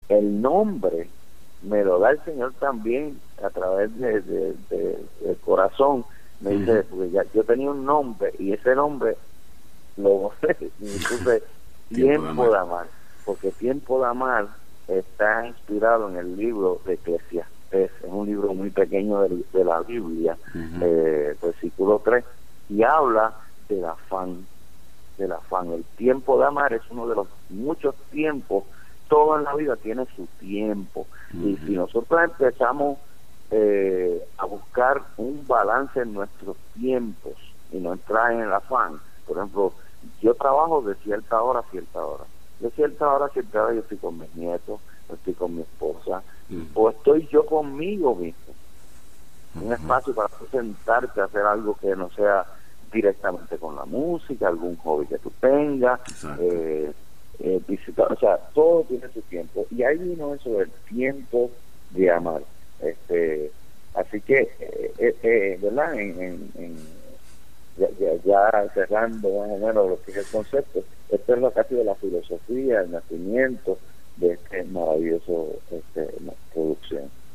el nombre me lo da el Señor también a través del corazón. Me dice, porque ya yo tenía un nombre y ese nombre lo gocé y me puse Tiempo de Amar, porque Tiempo de Amar está inspirado en el libro de Eclesiastés. Es un libro muy pequeño de la Biblia, versículo 3, y habla del afán, el tiempo de amar es uno de los muchos tiempos. Todo en la vida tiene su tiempo, y si nosotros empezamos a buscar un balance en nuestros tiempos y no entrar en el afán. Por ejemplo, yo trabajo de cierta hora a cierta hora, de cierta hora a cierta hora yo estoy con mis nietos, estoy con mi esposa, o estoy yo conmigo mismo, un espacio para tú sentarte a hacer algo que no sea directamente con la música, algún hobby que tú tengas, visitar, o sea, todo tiene su tiempo, y ahí vino eso del tiempo de amar. Así que ¿verdad? Ya cerrando más o menos lo que es el concepto, esto es lo que ha sido la filosofía, el nacimiento de este maravilloso producción.